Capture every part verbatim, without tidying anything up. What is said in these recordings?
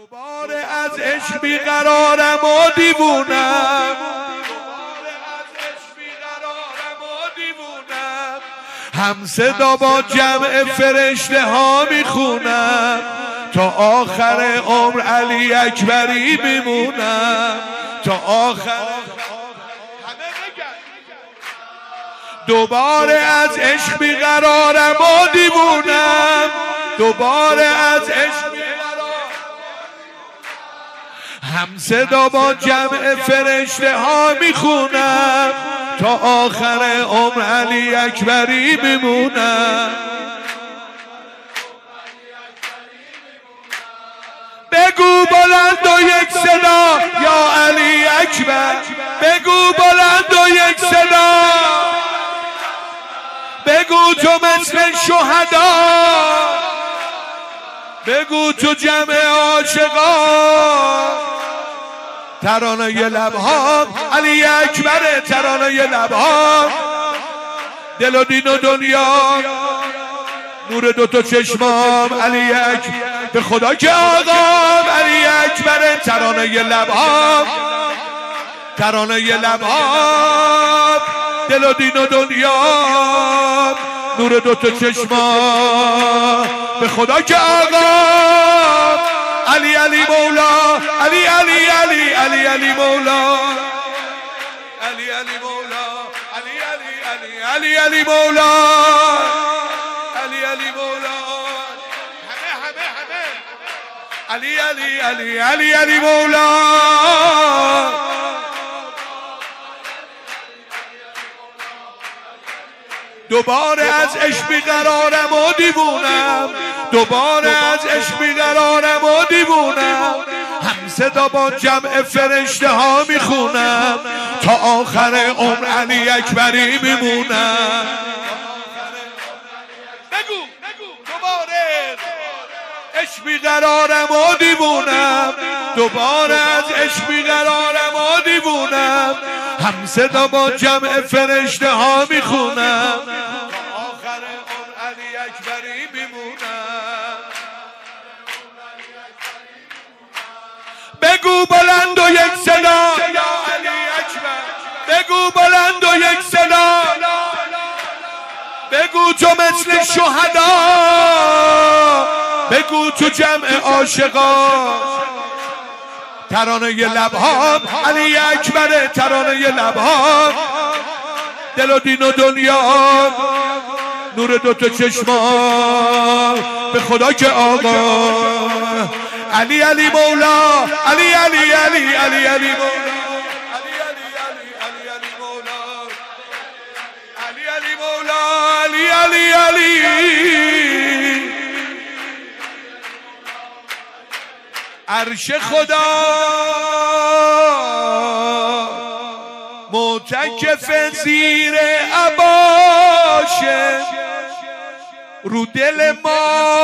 دوباره از عشق بیقرارم و دیوونم، هم صدا با جمع فرشته ها میخونم، تا آخر عمر علی اکبری میمونم، تا آخر. دوباره از عشق بیقرارم و دیوونم، دوباره از عشق هم صدا با جمع فرشته ها میخونم، تا آخر عمر علی اکبری میمونم. بگو بلند و یک صدا یا علی اکبر، بگو بلند و یک صدا، بگو تو مثل شهدا، بگو تو جمع عاشقان. ترانه ی لبها علی اکبر، ترانه ی لبها، دل و دین و دنیا، نور دوتا چشمام علی اکبر، به خدا که آقام علی اکبر. ترانه ی لبها، ترانه ی لبها، دل و دین و دنیا، نور دوتا چشمام، به خدا که آقام علی علی مولا، علی علی علی علی علی مولا، علی علی مولا، علی علی علی علی علی مولا، علی علی مولا، همه همه همه علی علی علی علی علی مولا. دوباره از عشق بیقرارم و دیوونم، دوباره از عشق بیقرارم و دیوونم، هم صدا با جمع فرشته ها میخونم، تا آخر عمر علی اکبری میمونم. بگو دوباره عشق بیقرارم و دیوونم، دوباره از عشق بیقرارم و دیوونم، هم صدا با جمع فرشته ها میخونم، تا آخر عمر علی اکبری میمونم. بگو بلند و یک صدا یا علی اکبر، بگو بلند و یک صدا، بگو تو مثل شهدا، بگو تو جمع عاشقان. ترانه ی لبها علی اکبر، ترانه ی لبها، دل و دین و دنیا، نور دوتا چشمان، به خدا که آقا علی علی مولا، علی علی علی علی علی مولا، علی علی علی علی مولا، علی علی مولا، علی علی علی. عرش خدا معتکف زیر عباشه، رو دل ما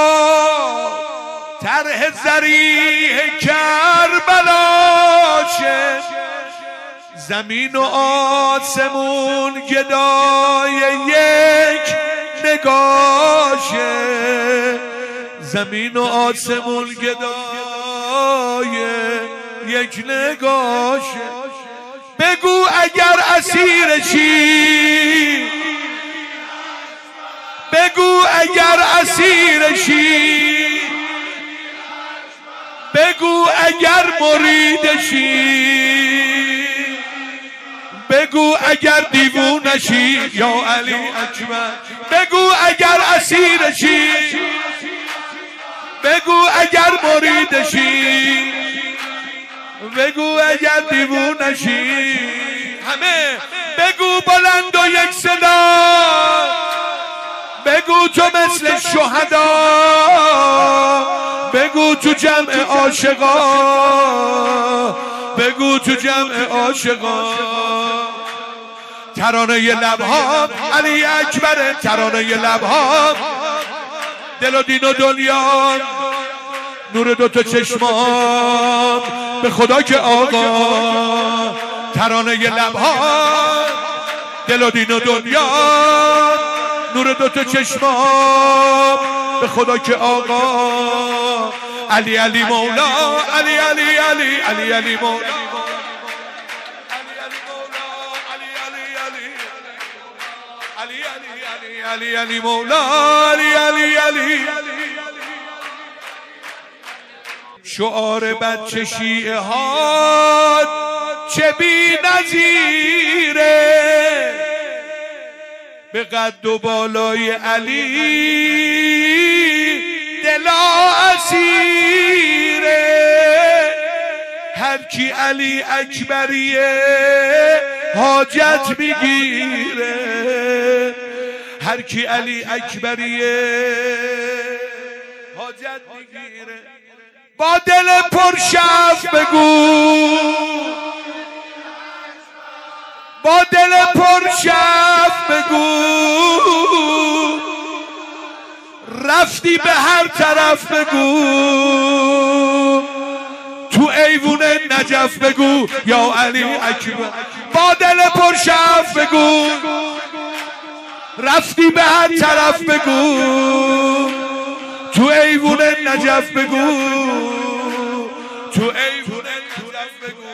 طرح ذریح کربلاشه، زمین و آسمون گدای یک نگاشه، زمین و آسمون گدای یک نگاشه. بگو اگر اسیرشی، بگو اگر اسیرشی، بگو اگر مریدشی، بگو اگر دیوونشی یا علی اکبر، بگو اگر اسیرشی، بگو اگر مریدشی، بگو اگر دیوونشی. همه بگو بلند و یک صدا، بگو تو مثل شهدا، بگو تو جمع عاشقان، بگو تو جمع عاشقان. ترانه ی لبها علی اکبر، ترانه ی لبها، دل و دین و دنیا، نور دوتا چشمام، به خدا که آقا. ترانه ی لبها، دل و دین و دنیا، نور دوتا چشمام، به خدا که آقا. علی علی مولا علی علی علی علی علی مولا علی علی مولا علی علی علی شعار بچه شیعه ها چه بی نظیره به قد و بالای علی دلا اسیره هر کی علی اکبریه حاجت میگیره هر کی علی اکبریه حاجت میگیره با دل پرشف بگو با دل پرشف بگو رفتی به هر طرف بگو تو ایوون نجف بگو یا علی اکبر با دل پرشف بگو رفتی به هر طرف بگو تو ایوون نجف بگو تو ایوون نجف بگو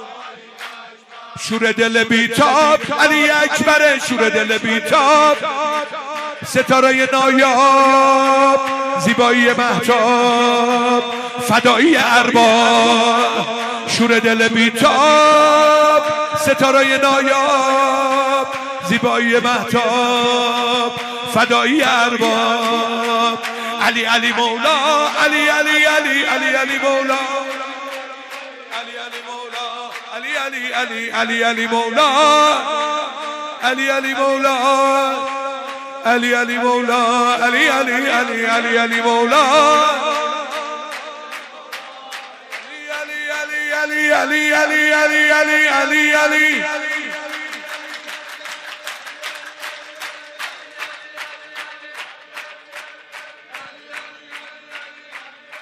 شور دل بیتاب علی اکبر شور دل بیتاب ستاره نایاب زیبایی مهتاب فدایی ارباب شور دل بیتاب ستاره نایاب زیبایی مهتاب فدایی ارباب علی علی مولا علی علی علی علی علی مولا علی علی مولا علی علی علی علی علی مولا علی علی مولا علی علی مولا علی علی علی علی علی مولا علی علی علی علی علی علی علی علی